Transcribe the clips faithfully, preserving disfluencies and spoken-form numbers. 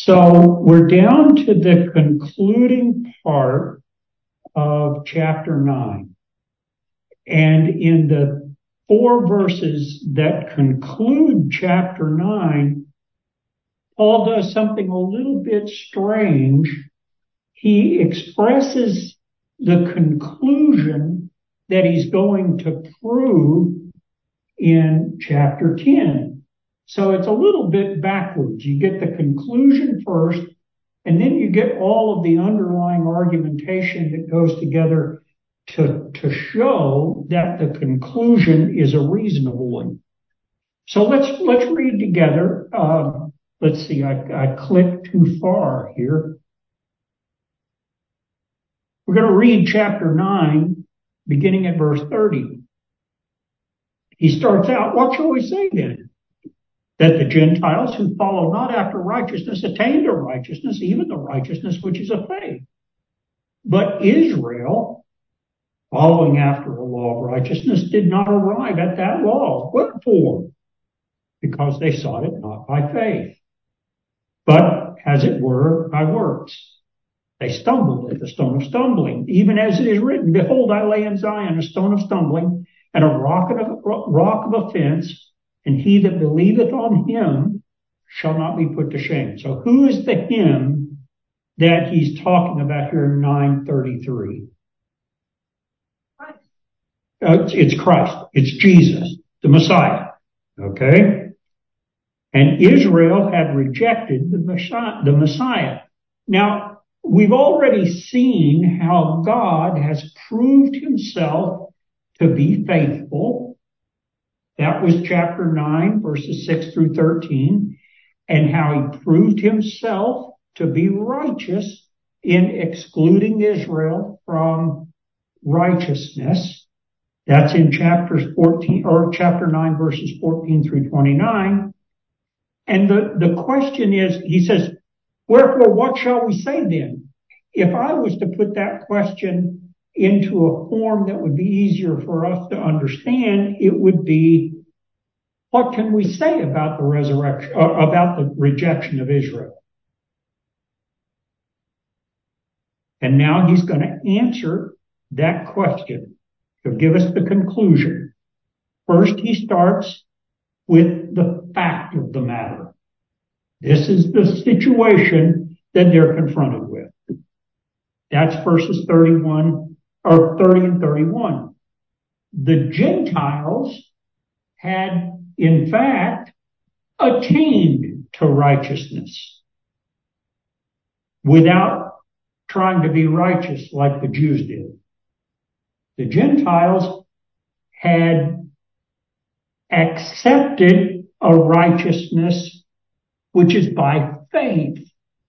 So we're down to the concluding part of chapter nine. And in the four verses that conclude chapter nine, Paul does something a little bit strange. He expresses the conclusion that he's going to prove in chapter ten. So it's a little bit backwards. You get the conclusion first, and then you get all of the underlying argumentation that goes together to, to show that the conclusion is a reasonable one. So let's let's read together. Um, let's see, I, I clicked too far here. We're going to read chapter nine, beginning at verse thirty. He starts out, what shall we say then? That the Gentiles who follow not after righteousness attained to righteousness, even the righteousness which is of faith. But Israel, following after the law of righteousness, did not arrive at that law. Wherefore? Because they sought it not by faith, but as it were by works. They stumbled at the stone of stumbling, even as it is written, behold, I lay in Zion a stone of stumbling, and a rock of, rock of offense, and he that believeth on him shall not be put to shame. So who is the him that he's talking about here in nine thirty-three? Christ. Uh, it's, it's Christ. It's Jesus, the Messiah. Okay? And Israel had rejected the Messiah. The Messiah. Now, we've already seen how God has proved himself to be faithful. That was chapter nine, verses six through thirteen, and how he proved himself to be righteous in excluding Israel from righteousness. That's in chapters fourteen, or chapter nine, verses fourteen through twenty-nine. And the, the question is, he says, wherefore, what shall we say then? If I was to put that question into a form that would be easier for us to understand, it would be, what can we say about the resurrection, uh, about the rejection of Israel? And now he's going to answer that question. He'll give us the conclusion. First, he starts with the fact of the matter. This is the situation that they're confronted with. That's verses thirty-one, or thirty and thirty-one. The Gentiles had, in fact, attained to righteousness without trying to be righteous like the Jews did. The Gentiles had accepted a righteousness which is by faith.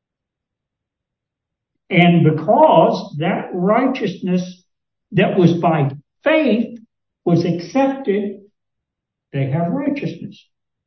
And because that righteousness that was by faith was accepted, they have righteousness.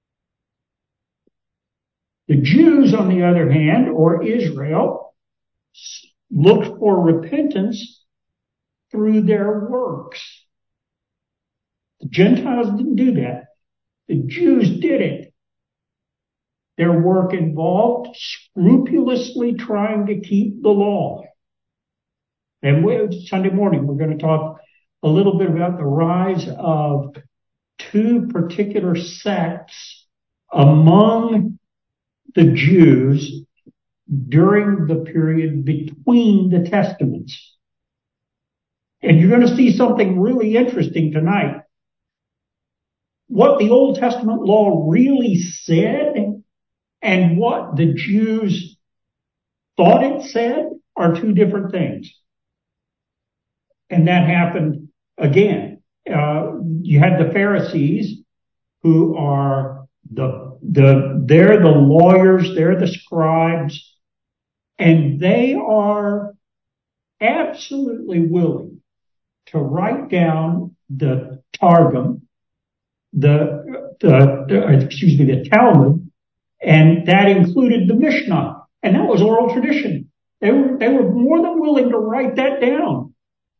The Jews, on the other hand, or Israel, looked for repentance through their works. The Gentiles didn't do that. The Jews did it. Their work involved scrupulously trying to keep the law. And we, Sunday morning, we're going to talk a little bit about the rise of two particular sects among the Jews during the period between the Testaments. And you're going to see something really interesting tonight. What the Old Testament law really said and what the Jews thought it said are two different things. And that happened again. Uh, you had the Pharisees, who are the, the, they're the lawyers, they're the scribes, and they are absolutely willing to write down the Targum, the, the, the excuse me, the Talmud, and that included the Mishnah, and that was oral tradition. They were, they were more than willing to write that down.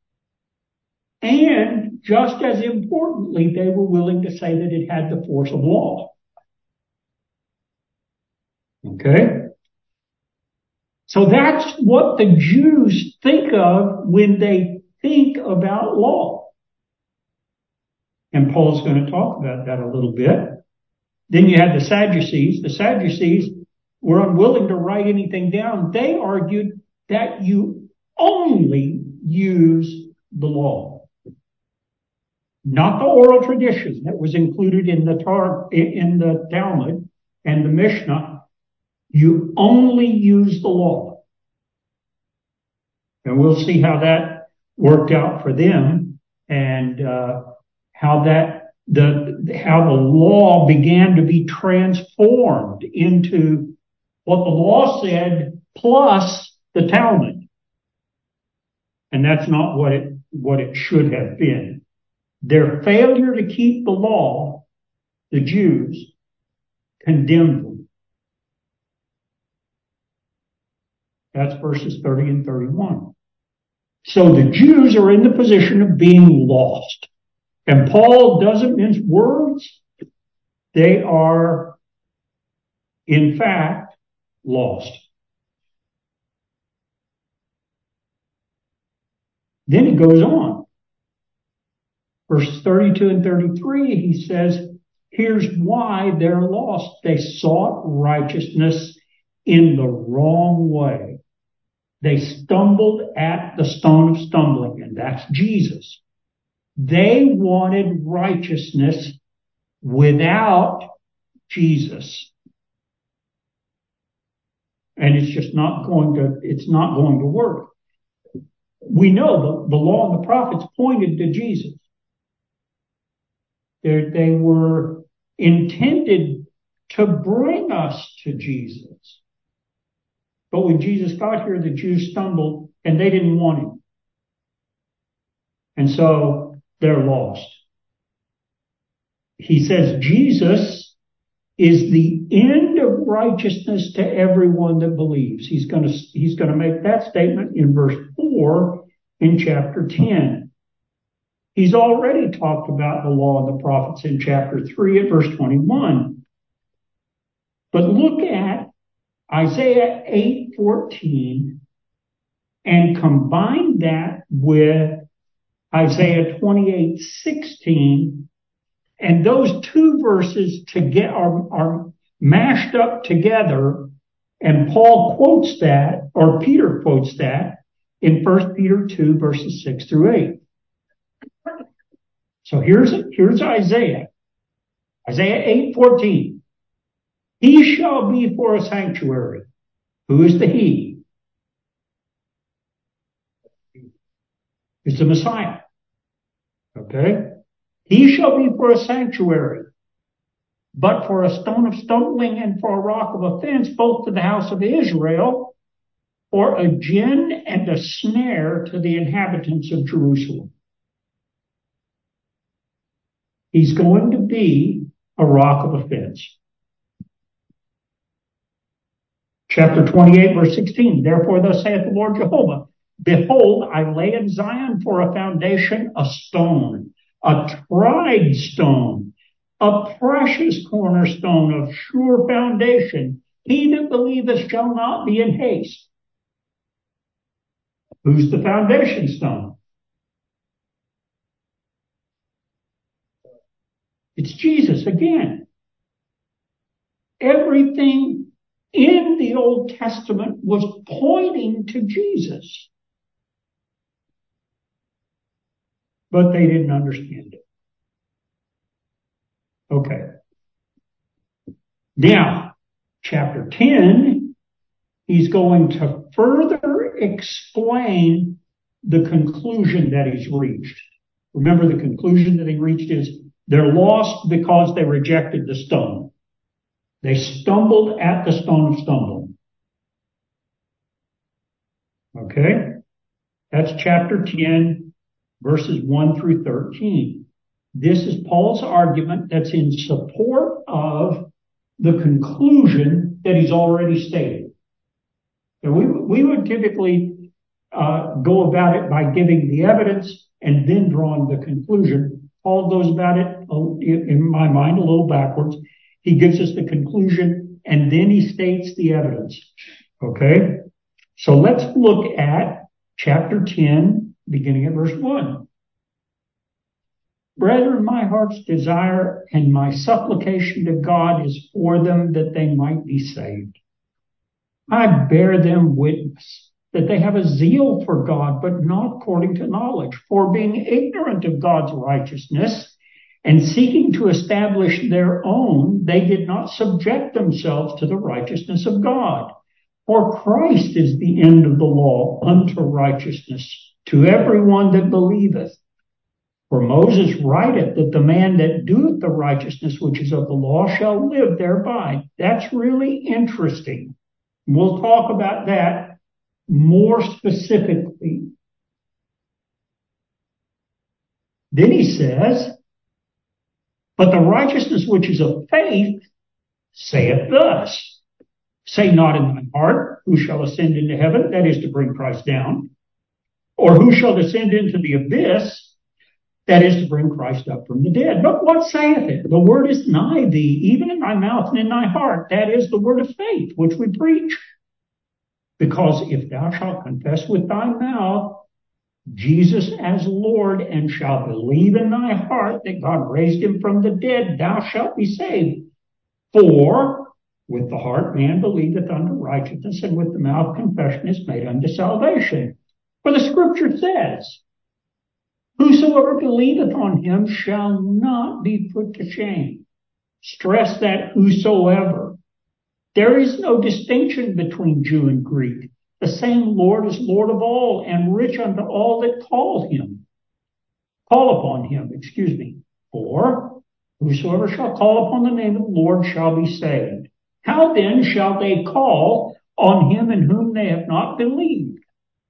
And just as importantly, they were willing to say that it had the force of law. Okay? So that's what the Jews think of when they think about law. And Paul's going to talk about that a little bit. Then you had the Sadducees. The Sadducees were unwilling to write anything down. They argued that you only use the law, not the oral tradition that was included in the Tar, in the Talmud and the Mishnah. You only use the law. And we'll see how that worked out for them, and uh, how that the how the law began to be transformed into what the law said plus the Talmud. And that's not what it what it should have been. Their failure to keep the law, the Jews, condemned them. That's verses thirty and thirty-one. So the Jews are in the position of being lost. And Paul doesn't mince words. They are, in fact, lost. Then he goes on. Verses thirty-two and thirty-three, he says, here's why they're lost. They sought righteousness in the wrong way. They stumbled at the stone of stumbling, and that's Jesus. They wanted righteousness without Jesus. And it's just not going to, it's not going to work. We know the, the law and the prophets pointed to Jesus. They, they were intended to bring us to Jesus. But when Jesus got here, the Jews stumbled and they didn't want him. And so they're lost. He says Jesus is the end of righteousness to everyone that believes. He's going to, he's going to make that statement in verse four in chapter ten. He's already talked about the law and the prophets in chapter three at verse twenty-one. But look at Isaiah eight fourteen and combine that with Isaiah twenty-eight sixteen, and those two verses to get are, are mashed up together, and Paul quotes that, or Peter quotes that in First Peter two verses six through eight. So here's here's Isaiah, Isaiah eight fourteen. He shall be for a sanctuary. Who is the he? It's the Messiah. Okay? He shall be for a sanctuary, but for a stone of stumbling and for a rock of offense, both to the house of Israel, for a gin and a snare to the inhabitants of Jerusalem. He's going to be a rock of offense. Chapter twenty-eight, verse sixteen. Therefore, thus saith the Lord Jehovah, behold, I lay in Zion for a foundation a stone, a tried stone, a precious cornerstone of sure foundation. He that believeth shall not be in haste. Who's the foundation stone? It's Jesus again. Everything in the Old Testament was pointing to Jesus. But they didn't understand it. Okay. Now, chapter ten, he's going to further explain the conclusion that he's reached. Remember, the conclusion that he reached is they're lost because they rejected the stone. They stumbled at the stone of stumbling. Okay? That's chapter ten, verses one through thirteen. This is Paul's argument that's in support of the conclusion that he's already stated. And we, we would typically uh, go about it by giving the evidence and then drawing the conclusion. Paul goes about it, in my mind, a little backwards. He gives us the conclusion and then he states the evidence. Okay? So let's look at chapter ten, beginning at verse one. Brethren, my heart's desire and my supplication to God is for them that they might be saved. I bear them witness that they have a zeal for God, but not according to knowledge. For being ignorant of God's righteousness and seeking to establish their own, they did not subject themselves to the righteousness of God. For Christ is the end of the law unto righteousness to everyone that believeth. For Moses writeth that the man that doeth the righteousness which is of the law shall live thereby. That's really interesting. We'll talk about that more specifically. Then he says, but the righteousness which is of faith saith thus, say not in thine heart, who shall ascend into heaven, that is to bring Christ down, or who shall descend into the abyss, that is to bring Christ up from the dead. But what saith it? The word is nigh thee, even in thy mouth and in thy heart. That is the word of faith, which we preach. Because if thou shalt confess with thy mouth Jesus as Lord, and shalt believe in thy heart that God raised him from the dead, thou shalt be saved. For with the heart man believeth unto righteousness, and with the mouth confession is made unto salvation. For the scripture says, whosoever believeth on him shall not be put to shame. Stress that whosoever. There is no distinction between Jew and Greek. The same Lord is Lord of all, and rich unto all that call him. Call upon him, excuse me. For whosoever shall call upon the name of the Lord shall be saved. How then shall they call on him in whom they have not believed?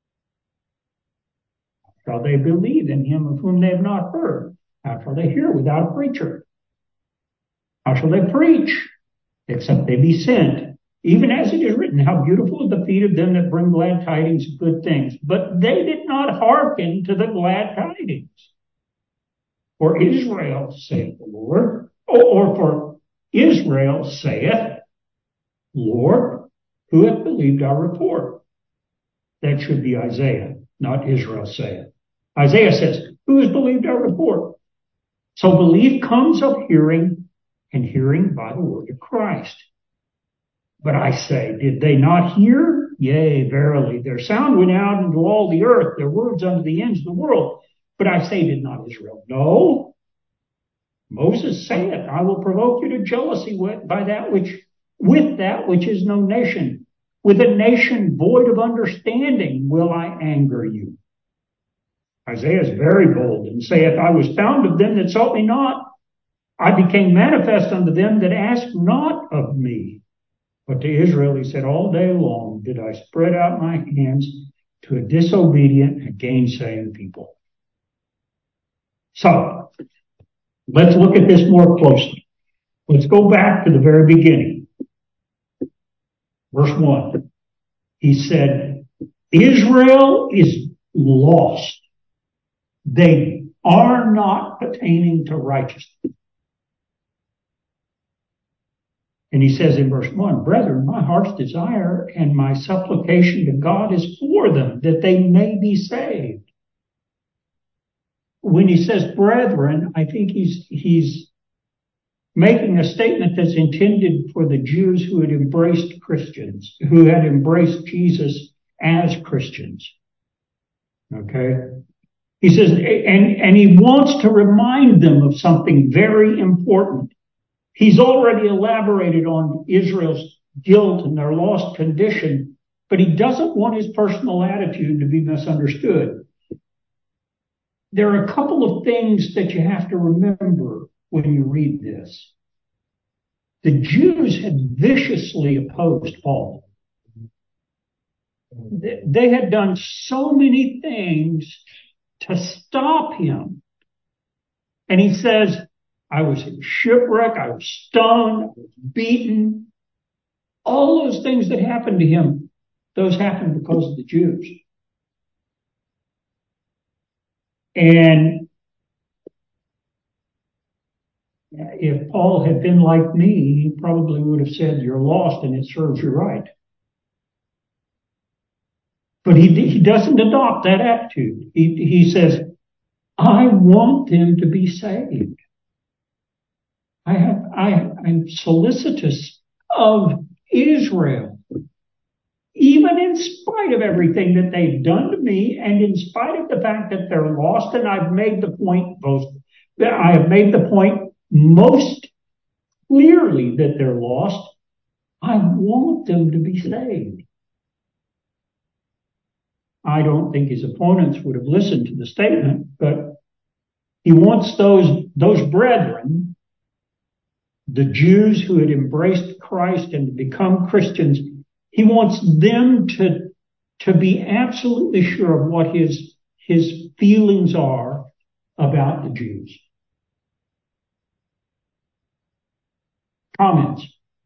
Shall they believe in him of whom they have not heard? How shall they hear without a preacher? How shall they preach except they be sent? Even as it is written, how beautiful are the feet of them that bring glad tidings of good things. But they did not hearken to the glad tidings. For Israel, saith the Lord, or for Israel saith, Lord, who hath believed our report? That should be Isaiah, not Israel saith. Isaiah says, who has believed our report? So belief comes of hearing, and hearing by the word of Christ. But I say, did they not hear? Yea, verily, their sound went out into all the earth, their words unto the ends of the world. But I say, did not Israel know? Moses saith, I will provoke you to jealousy with, by that which, with that which is no nation. With a nation void of understanding will I anger you. Isaiah is very bold and saith, I was found of them that sought me not. I became manifest unto them that asked not of me. But to Israel he said, all day long did I spread out my hands to a disobedient and gainsaying people. So, let's look at this more closely. Let's go back to the very beginning. Verse one. He said, Israel is lost. They are not attaining to righteousness. And he says in verse one, brethren, my heart's desire and my supplication to God is for them, that they may be saved. When he says brethren, I think he's, he's making a statement that's intended for the Jews who had embraced Christians, who had embraced Jesus as Christians. Okay? He says, and, and he wants to remind them of something very important. He's already elaborated on Israel's guilt and their lost condition, but he doesn't want his personal attitude to be misunderstood. There are a couple of things that you have to remember when you read this. The Jews had viciously opposed Paul. They had done so many things to stop him. And he says, I was in shipwreck, I was stoned, I was beaten. All those things that happened to him, those happened because of the Jews. And if Paul had been like me, he probably would have said, you're lost and it serves you right. But he, he doesn't adopt that attitude. He, he says, I want them to be saved. I have, I, I'm solicitous of Israel. Even in spite of everything that they've done to me, and in spite of the fact that they're lost, and I've made the point, both, I have made the point most clearly that they're lost, I want them to be saved. I don't think his opponents would have listened to the statement, but he wants those, those brethren, the Jews who had embraced Christ and become Christians, he wants them to, to be absolutely sure of what his, his feelings are about the Jews. Comments?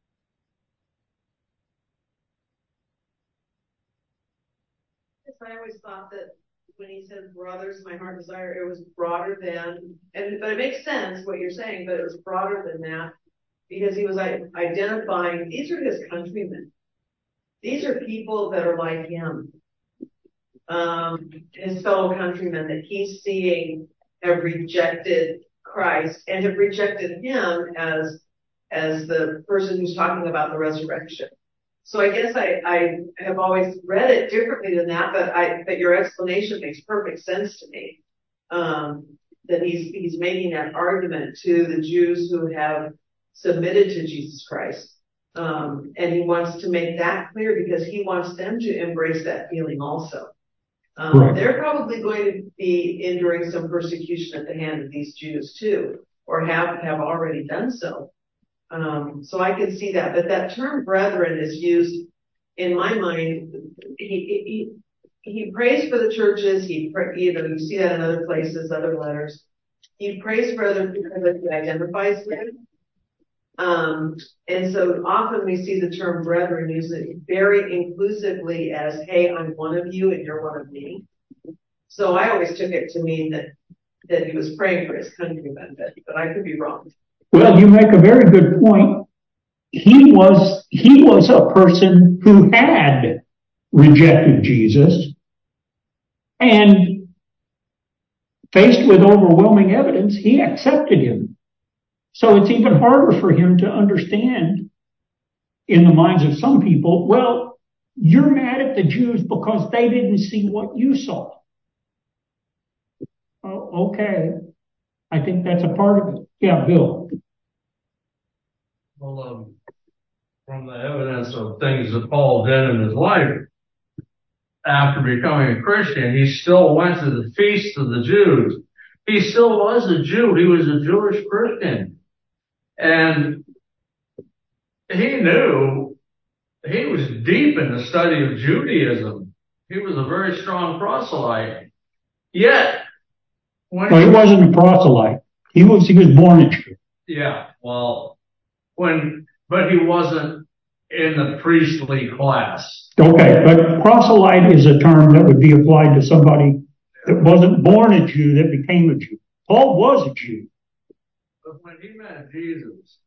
I always thought that when he said brothers, my heart desire, it was broader than, and but it makes sense what you're saying, but it was broader than that because he was identifying these are his countrymen. These are people that are like him, um, his fellow countrymen that he's seeing have rejected Christ and have rejected him as as the person who's talking about the resurrection. So I guess I, I have always read it differently than that, but I but your explanation makes perfect sense to me. Um, that he's he's making that argument to the Jews who have submitted to Jesus Christ. Um, and he wants to make that clear because he wants them to embrace that feeling also. Um, right. They're probably going to be enduring some persecution at the hand of these Jews too, or have, have already done so. Um, so I can see that, but that term brethren is used in my mind. He, he, he prays for the churches. He, you know, you see that in other places, other letters. He prays for other people that he identifies with. Um, and so often we see the term brethren used very inclusively as, hey, I'm one of you and you're one of me. So I always took it to mean that, that he was praying for his countrymen, but, but I could be wrong. Well, you make a very good point. He was, he was a person who had rejected Jesus, and faced with overwhelming evidence, he accepted him. So it's even harder for him to understand in the minds of some people, well, you're mad at the Jews because they didn't see what you saw. Oh, okay. I think that's a part of it. Yeah, Bill. Well, um, from the evidence of things that Paul did in his life, after becoming a Christian, he still went to the feast of the Jews. He still was a Jew. He was a Jewish Christian. And he knew he was deep in the study of Judaism. He was a very strong proselyte. Yet, when well, he, he wasn't a proselyte. He was, he was born a Jew. Yeah, well, when, but he wasn't in the priestly class. Okay, but proselyte is a term that would be applied to somebody that wasn't born a Jew that became a Jew. Paul was a Jew. But when he met Jesus,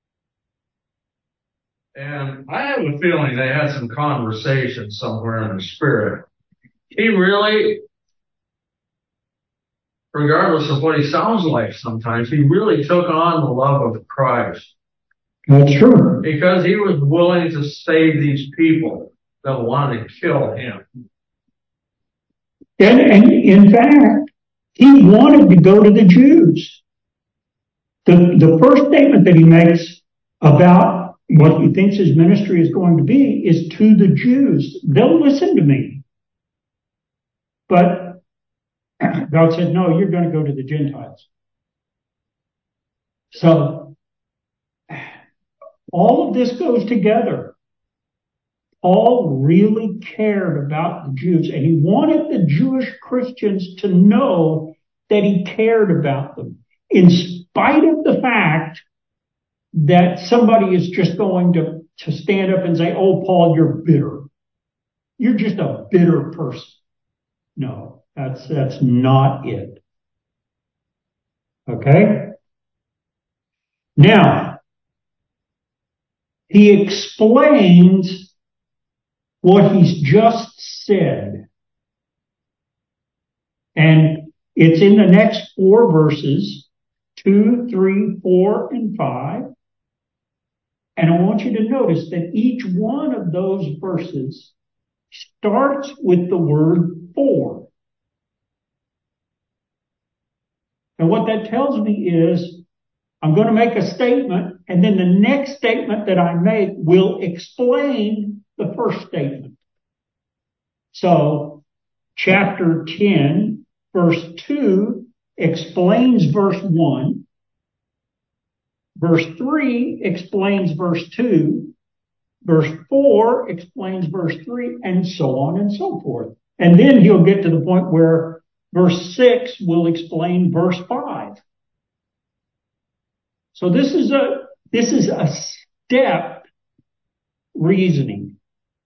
and I have a feeling they had some conversation somewhere in the spirit, he really, regardless of what he sounds like sometimes, he really took on the love of Christ. That's true. Because he was willing to save these people that wanted to kill him. And, and in fact, he wanted to go to the Jews. The, the first statement that he makes about what he thinks his ministry is going to be is to the Jews. They'll listen to me. But God said, no, you're going to go to the Gentiles. So all of this goes together. Paul really cared about the Jews, and he wanted the Jewish Christians to know that he cared about them, in spite of the fact that somebody is just going to, to stand up and say, oh, Paul, you're bitter. You're just a bitter person. No, that's, that's not it. Okay? Now, he explains what he's just said. And it's in the next four verses, two, three, four, and five. And I want you to notice that each one of those verses starts with the word for. And what that tells me is I'm going to make a statement, and then the next statement that I make will explain the first statement. So, chapter ten, verse two explains verse one. Verse three explains verse two. Verse four explains verse three, and so on and so forth. And then he'll get to the point where verse six will explain verse five. So this is a, this is a step reasoning.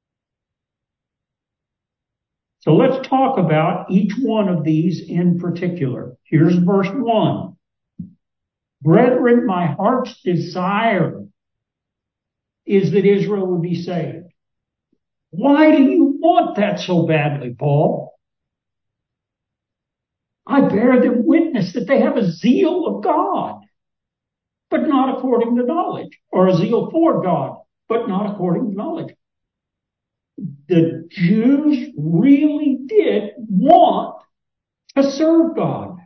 So let's talk about each one of these in particular. Here's verse one. Brethren, my heart's desire is that Israel would be saved. Why do you want that so badly, Paul? I bear them witness that they have a zeal of God, but not according to knowledge, or a zeal for God, but not according to knowledge. The Jews really did want to serve God.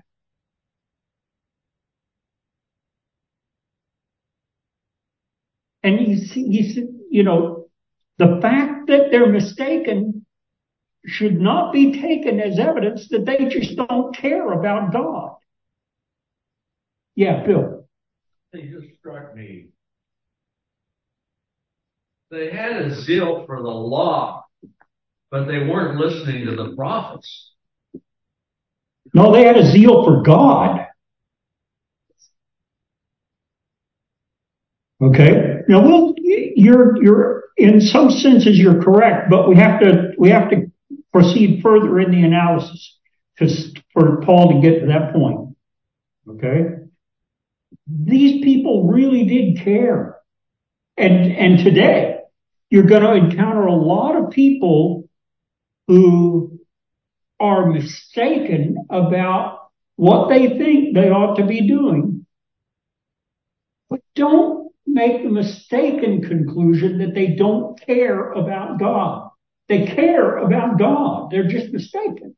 And you see, you see, you know, the fact that they're mistaken should not be taken as evidence that they just don't care about God. Yeah, Bill. It just struck me. They had a zeal for the law, but they weren't listening to the prophets. No, they had a zeal for God. Okay. Now, we'll, you're, you're, in some senses, you're correct, but we have to, we have to proceed further in the analysis to, for Paul to get to that point. Okay. These people really did care. And, and today, you're going to encounter a lot of people who are mistaken about what they think they ought to be doing. But don't make the mistaken conclusion that they don't care about God. They care about God. They're just mistaken.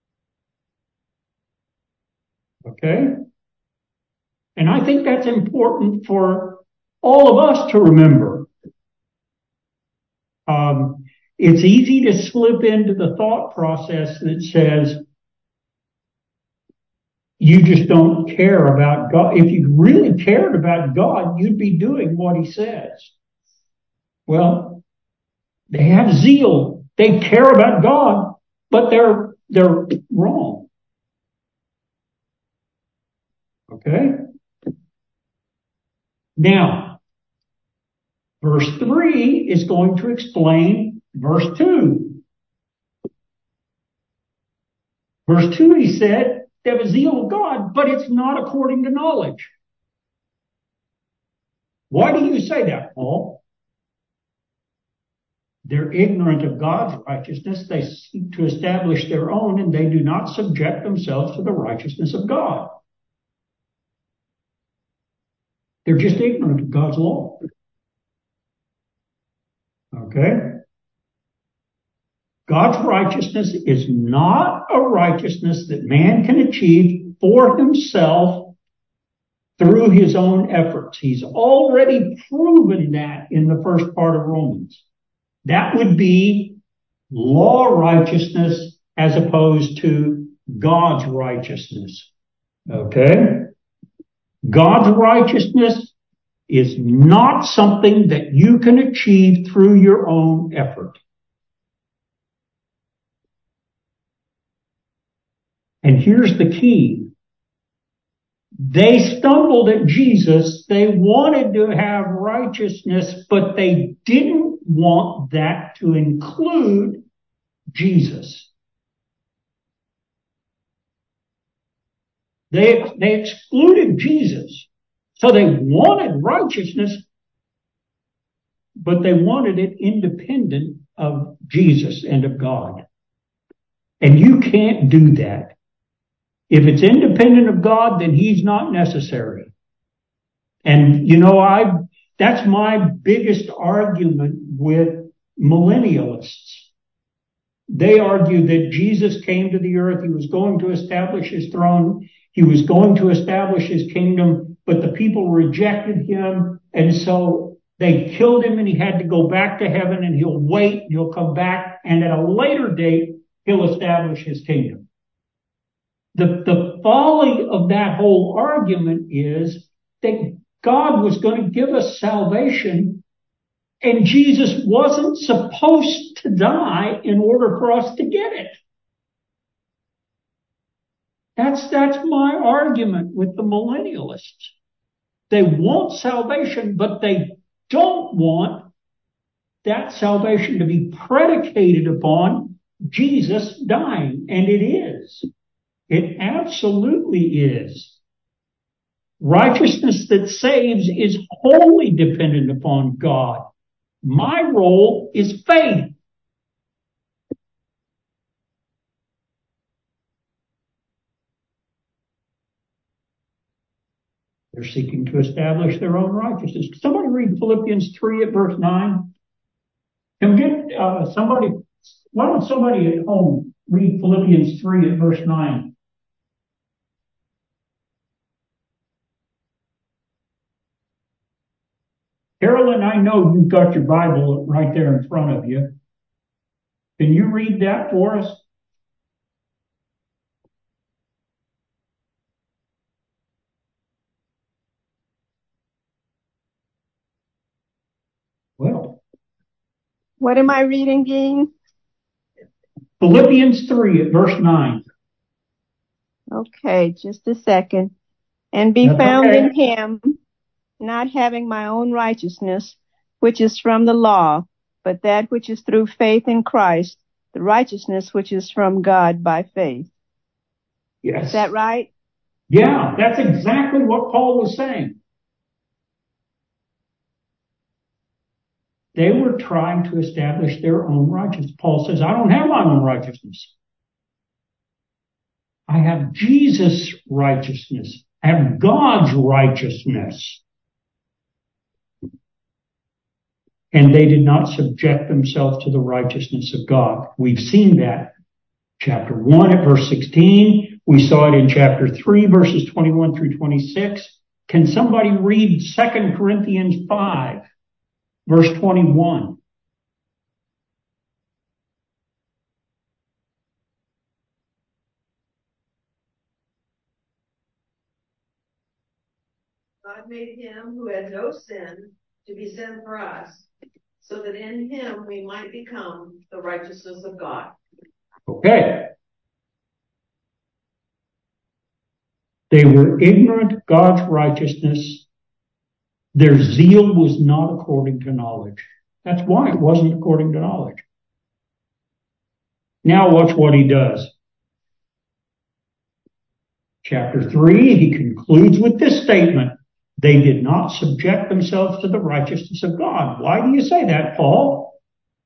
Okay? And I think that's important for all of us to remember. Um, it's easy to slip into the thought process that says, you just don't care about God. If you really cared about God, you'd be doing what he says. Well, they have zeal. They care about God, but they're, they're wrong. Okay? Now, verse three is going to explain verse two. Verse two, he said, they have a zeal of God, but it's not according to knowledge. Why do you say that, Paul? They're ignorant of God's righteousness. They seek to establish their own, and they do not subject themselves to the righteousness of God. They're just ignorant of God's law. Okay? God's righteousness is not a righteousness that man can achieve for himself through his own efforts. He's already proven that in the first part of Romans. That would be law righteousness as opposed to God's righteousness. Okay? God's righteousness is not something that you can achieve through your own effort. And here's the key. They stumbled at Jesus. They wanted to have righteousness, but they didn't want that to include Jesus. They, they excluded Jesus. So they wanted righteousness, but they wanted it independent of Jesus and of God. And you can't do that. If it's independent of God, then he's not necessary. And, you know, I, that's my biggest argument with millennialists. They argue that Jesus came to the earth. He was going to establish his throne. He was going to establish his kingdom, but the people rejected him. And so they killed him and he had to go back to heaven and he'll wait and he'll come back. And at a later date, he'll establish his kingdom. The, the folly of that whole argument is that God was going to give us salvation and Jesus wasn't supposed to die in order for us to get it. That's, that's my argument with the millennialists. They want salvation, but they don't want that salvation to be predicated upon Jesus dying. And it is. It absolutely is. Righteousness that saves is wholly dependent upon God. My role is faith. They're seeking to establish their own righteousness. Somebody read Philippians three at verse nine. Can we get uh, somebody, why don't somebody at home read Philippians three at verse nine? Carolyn, I know you've got your Bible right there in front of you. Can you read that for us? Well. What am I reading, Dean? Philippians three at verse nine. Okay, just a second. And be That's found okay. in him, not having my own righteousness, which is from the law, but that which is through faith in Christ, the righteousness which is from God by faith. Yes. Is that right? Yeah, that's exactly what Paul was saying. They were trying to establish their own righteousness. Paul says, I don't have my own righteousness. I have Jesus' righteousness. I have God's righteousness. And they did not subject themselves to the righteousness of God. We've seen that. Chapter one at verse sixteen. We saw it in chapter three, verses twenty-one through twenty-six. Can somebody read Second Corinthians five, verse twenty-one? God made him who had no sin to be sin for us, so that in him we might become the righteousness of God. Okay. They were ignorant of God's righteousness. Their zeal was not according to knowledge. That's why it wasn't according to knowledge. Now watch what he does. Chapter three, he concludes with this statement. They did not subject themselves to the righteousness of God. Why do you say that, Paul?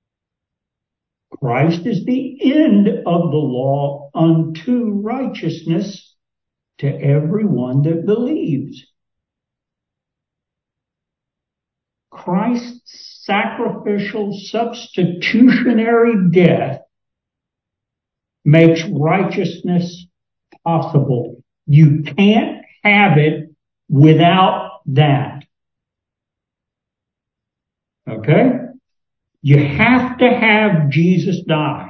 Christ is the end of the law unto righteousness to everyone that believes. Christ's sacrificial substitutionary death makes righteousness possible. You can't have it without that. Okay? You have to have Jesus die.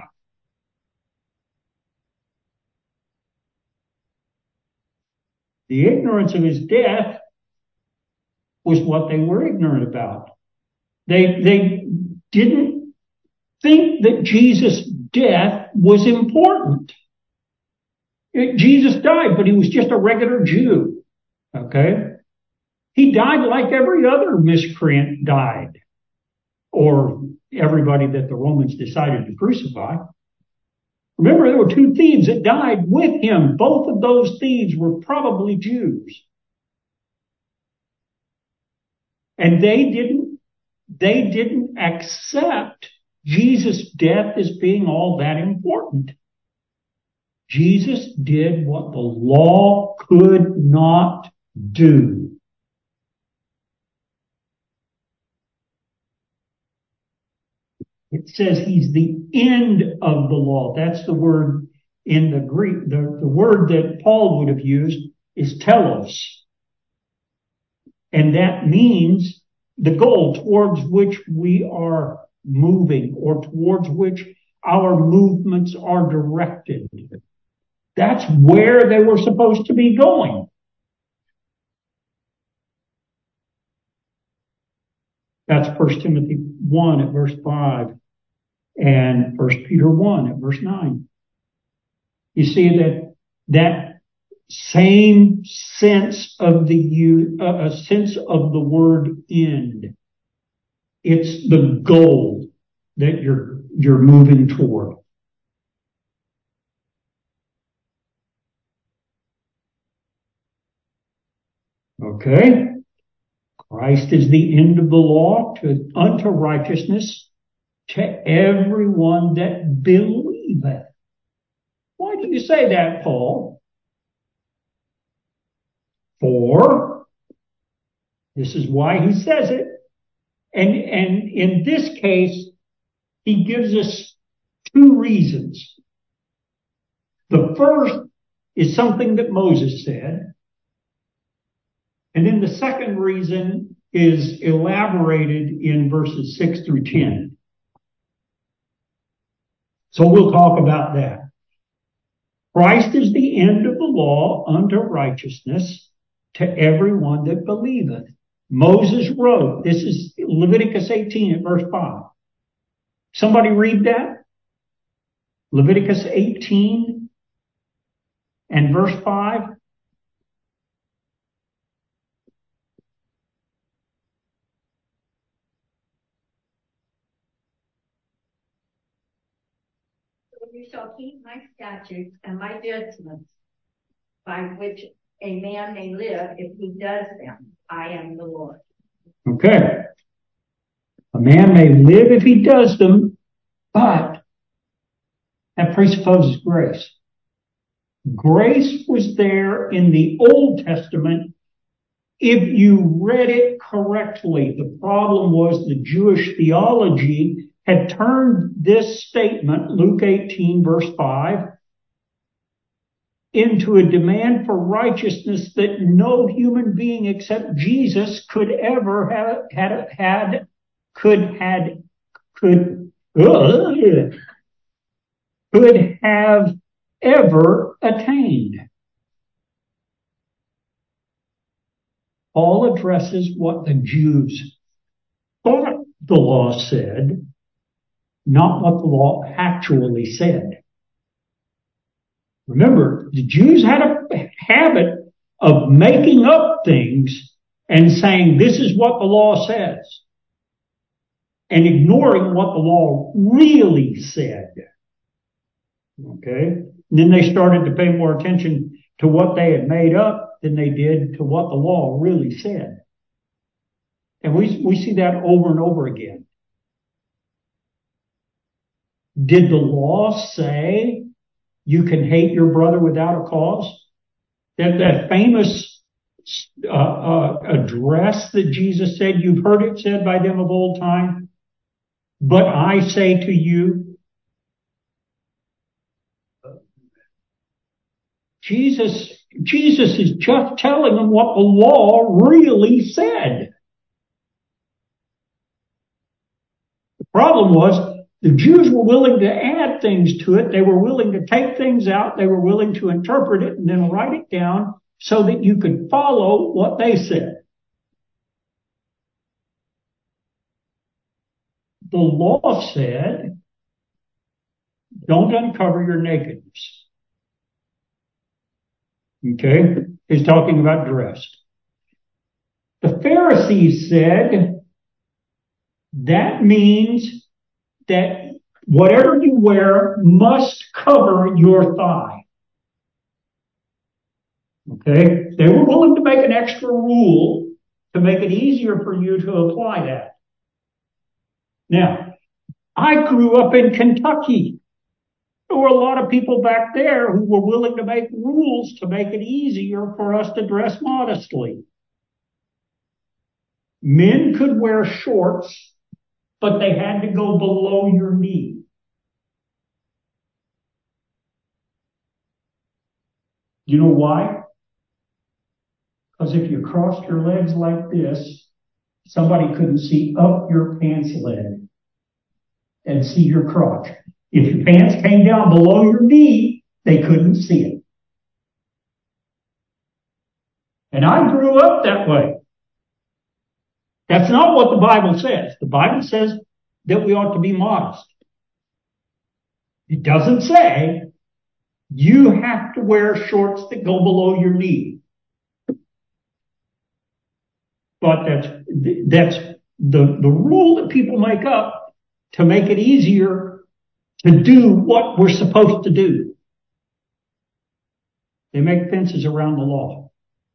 The ignorance of his death was what they were ignorant about. They, they didn't think that Jesus' death was important. It, Jesus died, but he was just a regular Jew. Okay? He died like every other miscreant died. Or everybody that the Romans decided to crucify. Remember, there were two thieves that died with him. Both of those thieves were probably Jews. And they didn't, they didn't accept Jesus' death as being all that important. Jesus did what the law could not do. It says he's the end of the law. That's the word in the Greek. The, the word that Paul would have used is telos. And that means the goal towards which we are moving or towards which our movements are directed. That's where they were supposed to be going. That's First Timothy one at verse five and First Peter one at verse nine. You see that that same sense of the uh, a sense of the word end. It's the goal that you're you're moving toward. Okay? Christ is the end of the law to, unto righteousness to everyone that believeth. Why do you say that, Paul? For, this is why he says it, and, and in this case, he gives us two reasons. The first is something that Moses said, and then the second reason is elaborated in verses six through ten. So we'll talk about that. Christ is the end of the law unto righteousness to everyone that believeth. Moses wrote, this is Leviticus eighteen at verse five. Somebody read that? Leviticus eighteen and verse five. You shall keep my statutes and my judgments, by which a man may live if he does them. I am the Lord. Okay. A man may live if he does them, but that presupposes grace. Grace was there in the Old Testament if you read it correctly. The problem was the Jewish theology had turned this statement, Luke eighteen verse five, into a demand for righteousness that no human being except Jesus could ever have had, had could had, could, uh, could have ever attained. Paul addresses what the Jews thought the law said, not what the law actually said. Remember, the Jews had a habit of making up things and saying this is what the law says, and ignoring what the law really said. Okay? And then they started to pay more attention to what they had made up than they did to what the law really said. And we, we see that over and over again. Did the law say you can hate your brother without a cause? That, that famous uh, uh, address that Jesus said, you've heard it said by them of old time, but I say to you. Jesus, Jesus is just telling them what the law really said. The problem was the Jews were willing to add things to it. They were willing to take things out. They were willing to interpret it and then write it down so that you could follow what they said. The law said, don't uncover your nakedness. Okay? He's talking about dress. The Pharisees said, that means that whatever you wear must cover your thigh. Okay? They were willing to make an extra rule to make it easier for you to apply that. Now, I grew up in Kentucky. There were a lot of people back there who were willing to make rules to make it easier for us to dress modestly. Men could wear shorts, but they had to go below your knee. You know why? Because if you crossed your legs like this, somebody couldn't see up your pants leg and see your crotch. If your pants came down below your knee, they couldn't see it. And I grew up that way. That's not what the Bible says. The Bible says that we ought to be modest. It doesn't say you have to wear shorts that go below your knee. But that's, that's the, the rule that people make up to make it easier to do what we're supposed to do. They make fences around the law.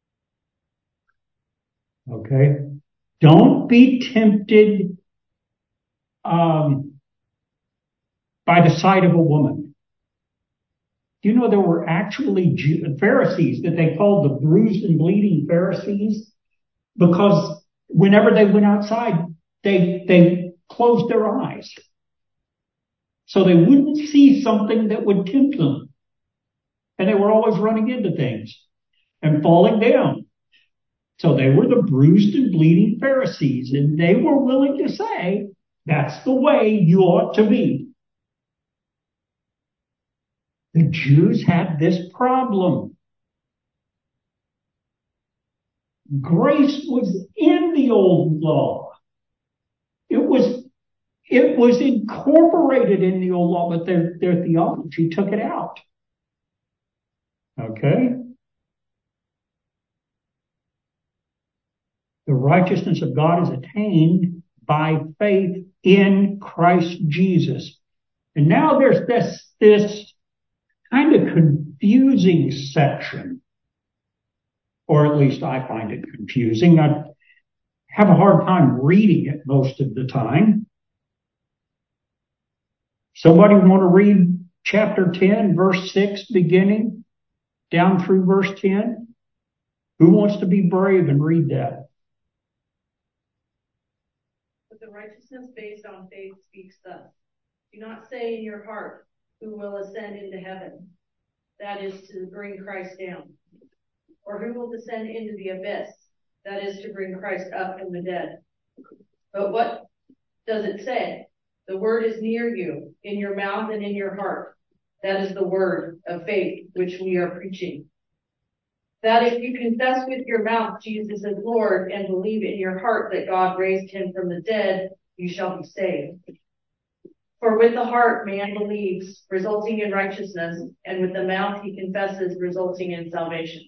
Okay? Don't be tempted um, by the sight of a woman. Do you know there were actually Jew- Pharisees that they called the bruised and bleeding Pharisees? Because whenever they went outside, they, they closed their eyes. So they wouldn't see something that would tempt them. And they were always running into things and falling down. So they were the bruised and bleeding Pharisees, and they were willing to say, that's the way you ought to be. The Jews had this problem. Grace was in the old law. It was, it was incorporated in the old law, but their, their theology took it out. Okay? The righteousness of God is attained by faith in Christ Jesus. And now there's this, this kind of confusing section, or at least I find it confusing. I have a hard time reading it most of the time. Somebody want to read chapter ten, verse six, beginning down through verse ten? Who wants to be brave and read that? But the righteousness based on faith speaks thus. Do not say in your heart, who will ascend into heaven? That is to bring Christ down. Or who will descend into the abyss? That is to bring Christ up from the dead. But what does it say? The word is near you, in your mouth and in your heart. That is the word of faith which we are preaching. That if you confess with your mouth Jesus is Lord and believe in your heart that God raised him from the dead, you shall be saved. For with the heart man believes, resulting in righteousness, and with the mouth he confesses, resulting in salvation.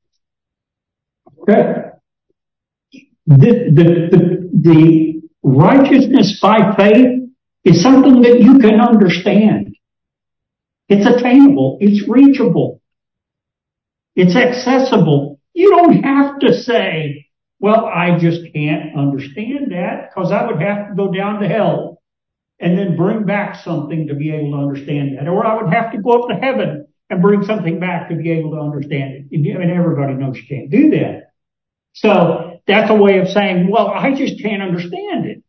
Okay. The, the, the, the righteousness by faith is something that you can understand. It's attainable. It's reachable. It's accessible. You don't have to say, well, I just can't understand that because I would have to go down to hell and then bring back something to be able to understand that. Or I would have to go up to heaven and bring something back to be able to understand it. And everybody knows you can't do that. So that's a way of saying, well, I just can't understand it.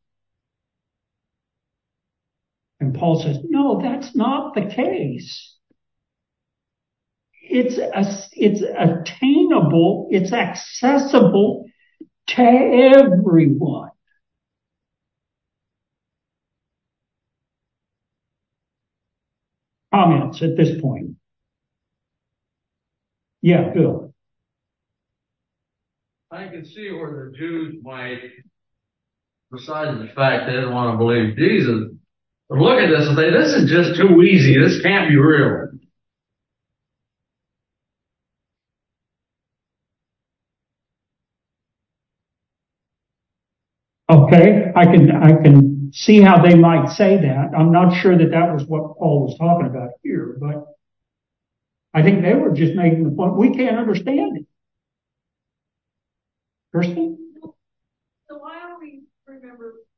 And Paul says, no, that's not the case. It's a, it's attainable, it's accessible to everyone. Comments at this point? Yeah, Bill. I can see where the Jews might, besides the fact they didn't want to believe Jesus, look at this and say, this is just too easy. This can't be real. Okay, I can, I can see how they might say that. I'm not sure that that was what Paul was talking about here, but I think they were just making the point, we can't understand it. Kirsten? So I always remember, I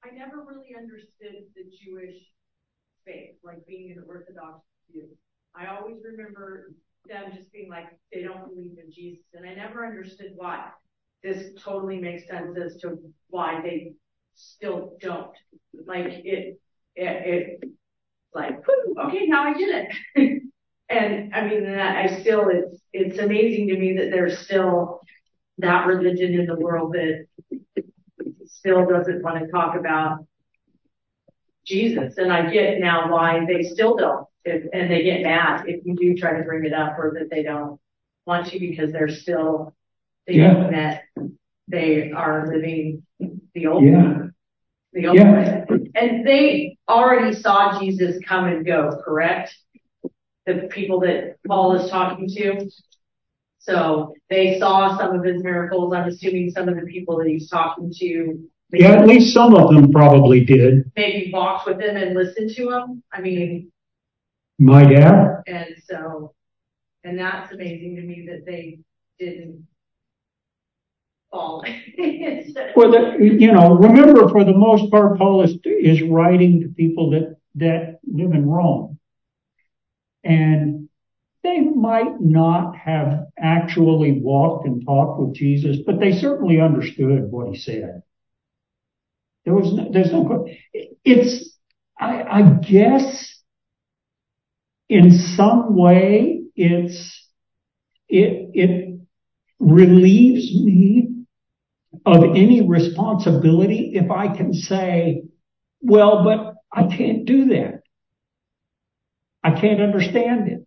I never really understood the Jewish faith, like being an Orthodox Jew. I always remember them just being like, they don't believe in Jesus. And I never understood why. This totally makes sense as to why they still don't. Like it, it, it like, okay, now I get it. And I mean, I still, it's, it's amazing to me that there's still that religion in the world that still doesn't want to talk about Jesus. And I get now why they still don't. If, and they get mad if you do try to bring it up, or that they don't want to, because they're still thinking yeah. that they are living the old yeah. the old yeah. And they already saw Jesus come and go, correct? The people that Paul is talking to. So they saw some of his miracles. I'm assuming some of the people that he's talking to. Yeah, at least some of them probably did. Maybe walked with him and listened to him. I mean, might have. And so, and that's amazing to me that they didn't fall. Well, the, you know, remember, for the most part, Paul is, is writing to people that, that live in Rome. And they might not have actually walked and talked with Jesus, but they certainly understood what he said. There was no, there's no, it's, I, I guess in some way it's, it, it relieves me of any responsibility if I can say, well, but I can't do that. I can't understand it.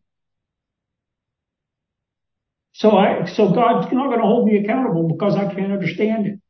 So I, so God's not going to hold me accountable because I can't understand it.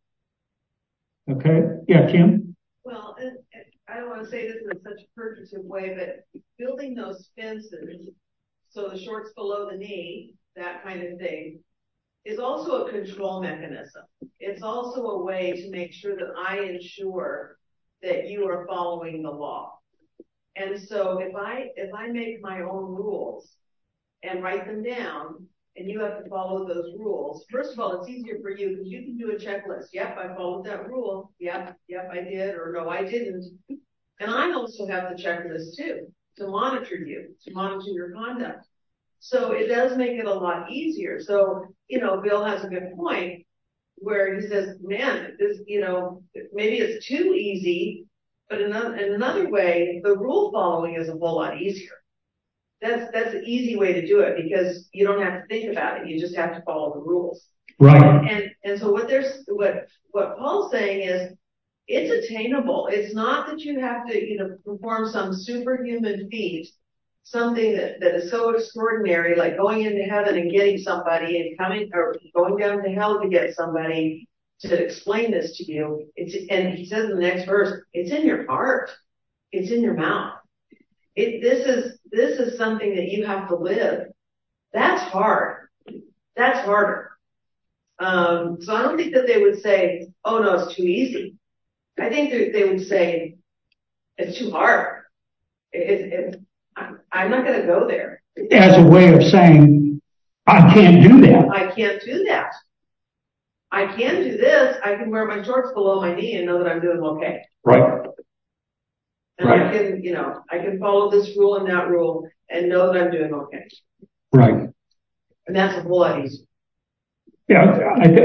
Okay. Yeah, Kim? Well, and, and I don't want to say this in such a purgative way, but building those fences, so the shorts below the knee, that kind of thing, is also a control mechanism. It's also a way to make sure that I ensure that you are following the law. And so if I, if I make my own rules and write them down, and you have to follow those rules. First of all, it's easier for you because you can do a checklist. Yep, I followed that rule. Yep, yep, I did, or no, I didn't. And I also have the checklist too, to monitor you, to monitor your conduct. So it does make it a lot easier. So, you know, Bill has a good point where he says, man, this, you know, maybe it's too easy, but in another, in another way, the rule following is a whole lot easier. That's that's an easy way to do it because you don't have to think about it. You just have to follow the rules. Right. And and so what there's what what Paul's saying is it's attainable. It's not that you have to, you know, perform some superhuman feat, something that, that is so extraordinary, like going into heaven and getting somebody and coming or going down to hell to get somebody to explain this to you. It's and he says in the next verse, it's in your heart. It's in your mouth. It, this is, this is something that you have to live. That's hard. That's harder. Um, so I don't think that they would say, oh no, it's too easy. I think that they would say, it's too hard. It, it, I'm, I'm not going to go there. As a way of saying, I can't do that. I can't do that. I can do this. I can wear my shorts below my knee and know that I'm doing okay. Right. And right. I can, you know, I can follow this rule and that rule and know that I'm doing okay. Right. And that's a whole lot easier. Yeah,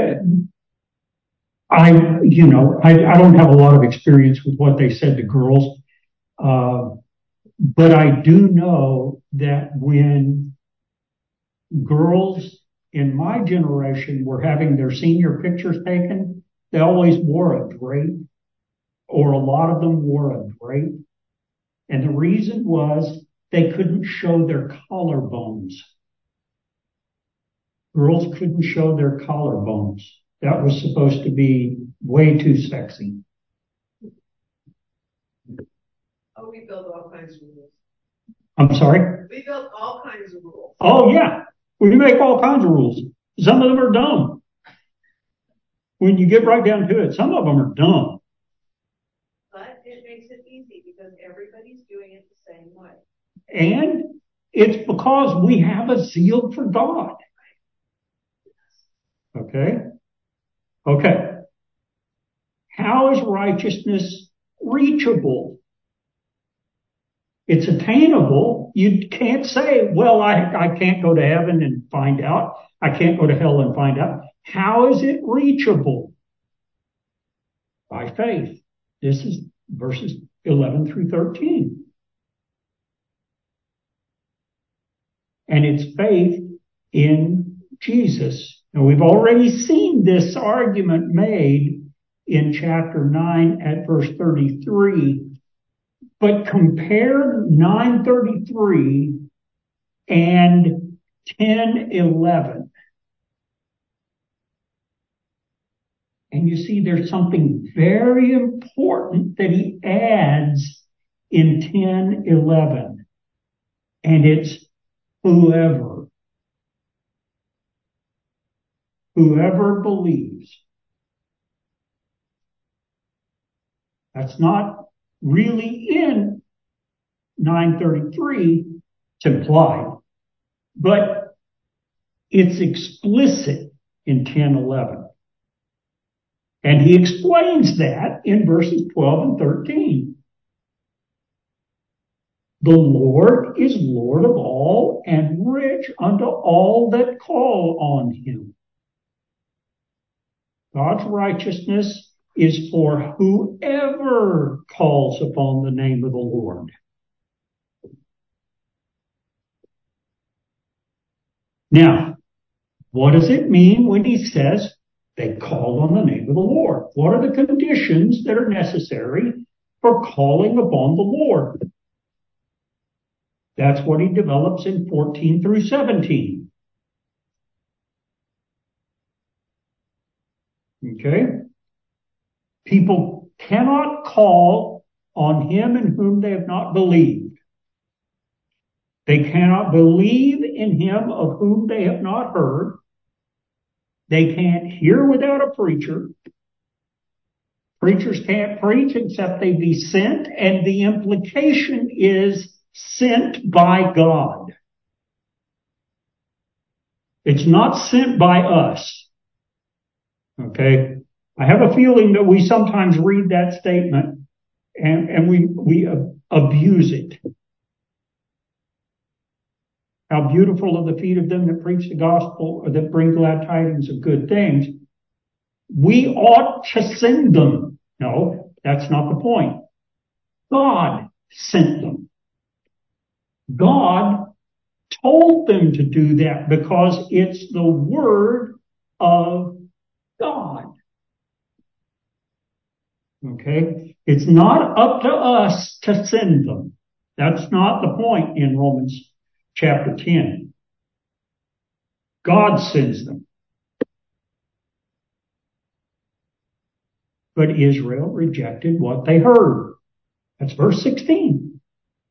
I, I you know, I, I don't have a lot of experience with what they said to girls, uh, but I do know that when girls in my generation were having their senior pictures taken, they always wore a drape, or a lot of them wore a drape. And the reason was they couldn't show their collarbones. Girls couldn't show their collarbones. That was supposed to be way too sexy. Oh, we built all kinds of rules. I'm sorry? We built all kinds of rules. Oh, yeah. We make all kinds of rules. Some of them are dumb. When you get right down to it, some of them are dumb. But it makes it easy because everybody's doing it the same way. And it's because we have a zeal for God. Okay? Okay. How is righteousness reachable. It's attainable. You can't say, well, I, I can't go to heaven and find out. I can't go to hell and find out. How is it reachable? By faith. This is verses eleven through thirteen. And it's faith in Jesus. Now, we've already seen this argument made in chapter nine at verse thirty-three. But compare nine thirty-three and ten eleven. And you see there's something very important that he adds in ten eleven. And it's whoever. Whoever believes. That's not really in nine thirty-three. It's implied. But it's explicit in ten eleven. And he explains that in verses twelve and thirteen. The Lord is Lord of all and rich unto all that call on him. God's righteousness is for whoever calls upon the name of the Lord. Now, what does it mean when he says they called on the name of the Lord? What are the conditions that are necessary for calling upon the Lord? That's what he develops in fourteen through seventeen. Okay? People cannot call on him in whom they have not believed. They cannot believe in him of whom they have not heard. They can't hear without a preacher. Preachers can't preach except they be sent, and the implication is sent by God. It's not sent by us. Okay? I have a feeling that we sometimes read that statement and, and we, we abuse it. How beautiful are the feet of them that preach the gospel or that bring glad tidings of good things. We ought to send them. No, that's not the point. God sent them. God told them to do that because it's the word of God. Okay? It's not up to us to send them. That's not the point in Romans chapter ten. God sends them. But Israel rejected what they heard. That's verse sixteen.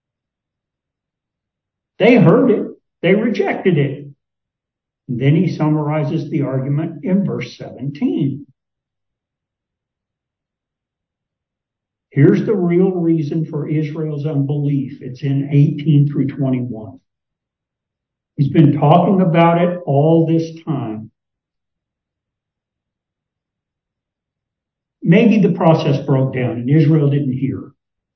They heard it. They rejected it. And then he summarizes the argument in verse seventeen. Here's the real reason for Israel's unbelief. It's in eighteen through twenty-one. He's been talking about it all this time. Maybe the process broke down and Israel didn't hear.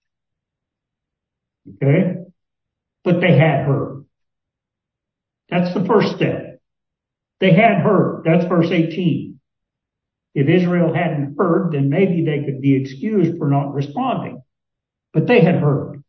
Okay? But they had heard. That's the first step. They had heard. That's verse eighteen. If Israel hadn't heard, then maybe they could be excused for not responding. But they had heard.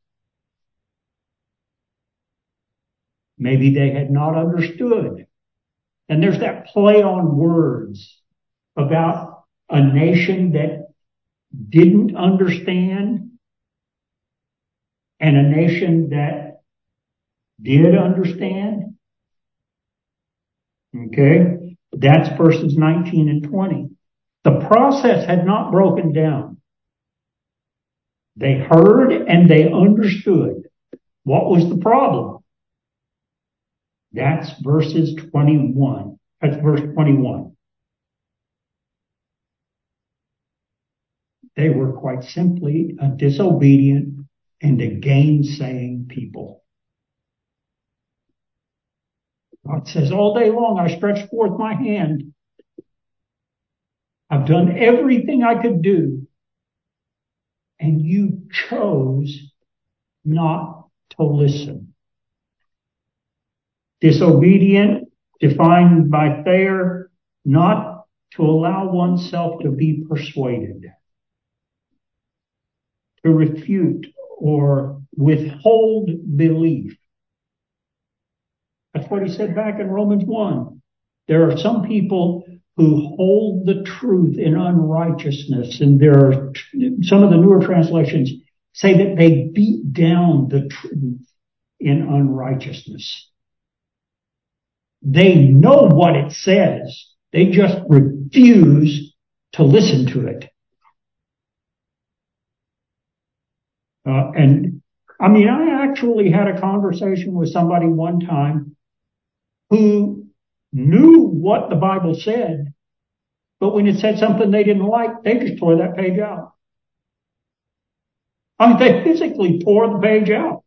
Maybe they had not understood. And there's that play on words about a nation that didn't understand and a nation that did understand. Okay? That's verses nineteen and twenty. The process had not broken down. They heard and they understood. What was the problem? That's verses twenty-one. That's verse twenty-one. They were quite simply a disobedient and a gainsaying people. God says, all day long I stretched forth my hand. I've done everything I could do. and you chose not to listen. Disobedient, defined by Thayer, not to allow oneself to be persuaded, to refute or withhold belief. That's what he said back in Romans one. There are some people who hold the truth in unrighteousness, and there are some of the newer translations say that they beat down the truth in unrighteousness. They know what it says. They just refuse to listen to it. Uh, and I mean, I actually had a conversation with somebody one time who knew what the Bible said, but when it said something they didn't like, they just tore that page out. I mean, they physically tore the page out.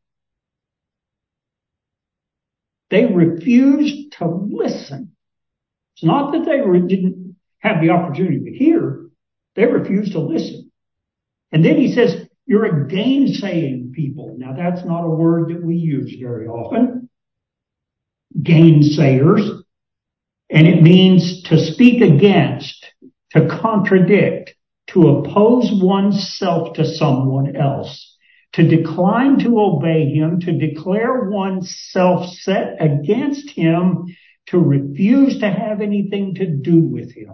They refused to listen. It's not that they didn't have the opportunity to hear. They refused to listen. And then he says, you're a gainsaying people. Now, that's not a word that we use very often. Gainsayers. And it means to speak against, to contradict, to oppose oneself to someone else, to decline to obey him, to declare oneself set against him, to refuse to have anything to do with him.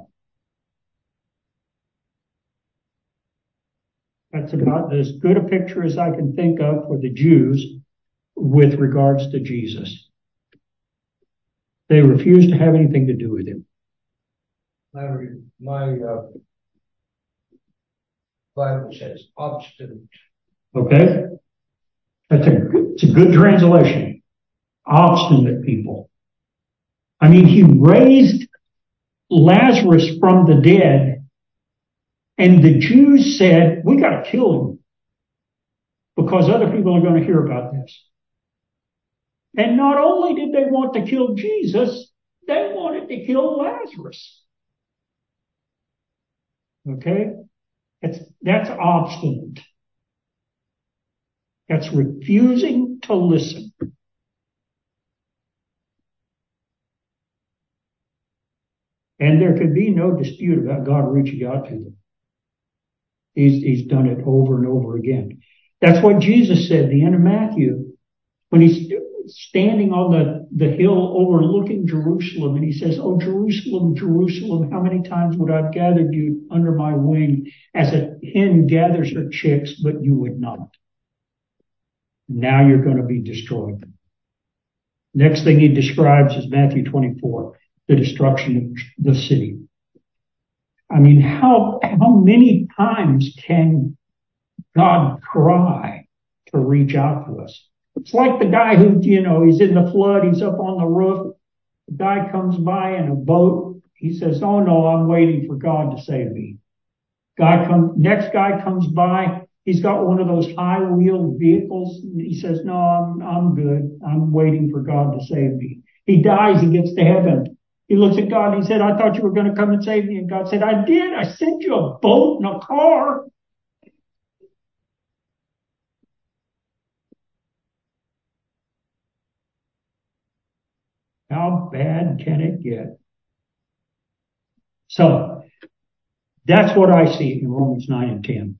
That's about as good a picture as I can think of for the Jews with regards to Jesus. They refused to have anything to do with him. My, my uh, Bible says obstinate. Okay? That's a, it's a good translation. Obstinate people. I mean, he raised Lazarus from the dead, and the Jews said, we got to kill him because other people are going to hear about this. And not only did they want to kill Jesus, they wanted to kill Lazarus. Okay? That's, that's obstinate. That's refusing to listen. And there could be no dispute about God reaching out to them. He's, he's done it over and over again. That's what Jesus said at the end of Matthew when he's standing on the, the hill overlooking Jerusalem, and he says, oh, Jerusalem, Jerusalem, how many times would I have gathered you under my wing as a hen gathers her chicks, but you would not. Now you're going to be destroyed. Next thing he describes is Matthew twenty-four, the destruction of the city. I mean, how, how many times can God cry to reach out to us? It's like the guy who, you know, he's in the flood, he's up on the roof. The guy comes by in a boat. He says, oh no, I'm waiting for God to save me. Guy come, next guy comes by. He's got one of those high wheeled vehicles. He says, no, I'm, I'm good. I'm waiting for God to save me. He dies. He gets to heaven. He looks at God and he said, I thought you were going to come and save me. And God said, I did. I sent you a boat and a car. How bad can it get? So that's what I see in Romans nine and ten.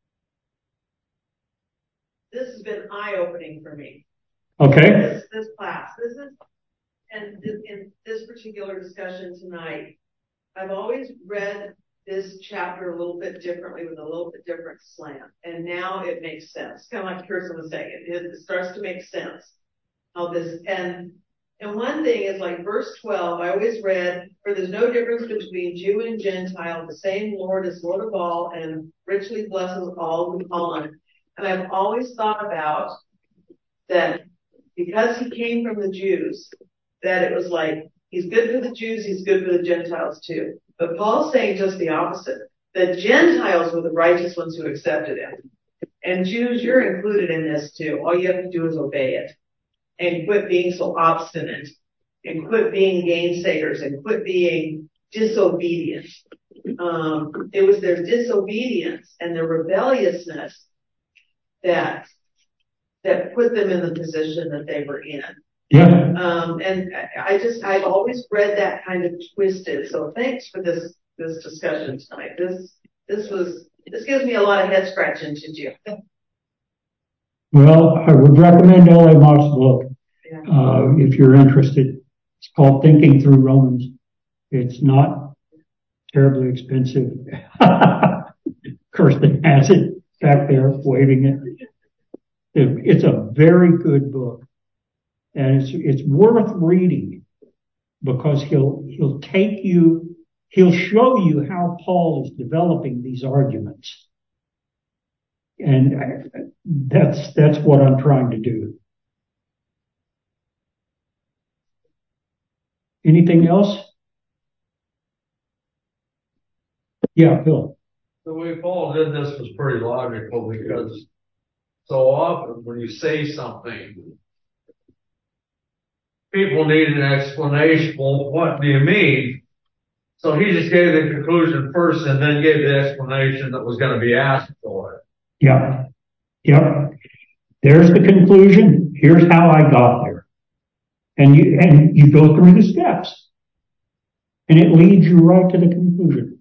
This has been eye-opening for me. Okay. This, this class, this is, and th- in this particular discussion tonight, I've always read this chapter a little bit differently with a little bit different slant, and now it makes sense. Kind of like Kirsten was saying, it, it starts to make sense how this and. And one thing is like verse twelve, I always read, for there's no difference between Jew and Gentile, the same Lord is Lord of all and richly blesses all who call on him. And I've always thought about that because he came from the Jews, that it was like, he's good for the Jews, he's good for the Gentiles too. But Paul's saying just the opposite. The Gentiles were the righteous ones who accepted him. And Jews, you're included in this too. All you have to do is obey it. And quit being so obstinate, and quit being gainsayers, and quit being disobedient. Um, it was their disobedience and their rebelliousness that, that put them in the position that they were in. Yeah. Um, and I just, I've always read that kind of twisted. So thanks for this, this discussion tonight. This, this was, this gives me a lot of head scratching to do. Well, I would recommend L A. Mott's book, Yeah. uh, if you're interested. It's called Thinking Through Romans. It's not terribly expensive. Kirsten has it back there waving it. It's a very good book. And it's, it's worth reading because he'll, he'll take you, he'll show you how Paul is developing these arguments. And I, that's, that's what I'm trying to do. Anything else? Yeah, Bill. The way Paul did this was pretty logical because so often when you say something, people need an explanation. Well, what do you mean? So he just gave the conclusion first and then gave the explanation that was going to be asked for it. Yeah. Yep. There's the conclusion. Here's how I got there. And you, and you go through the steps. And it leads you right to the conclusion.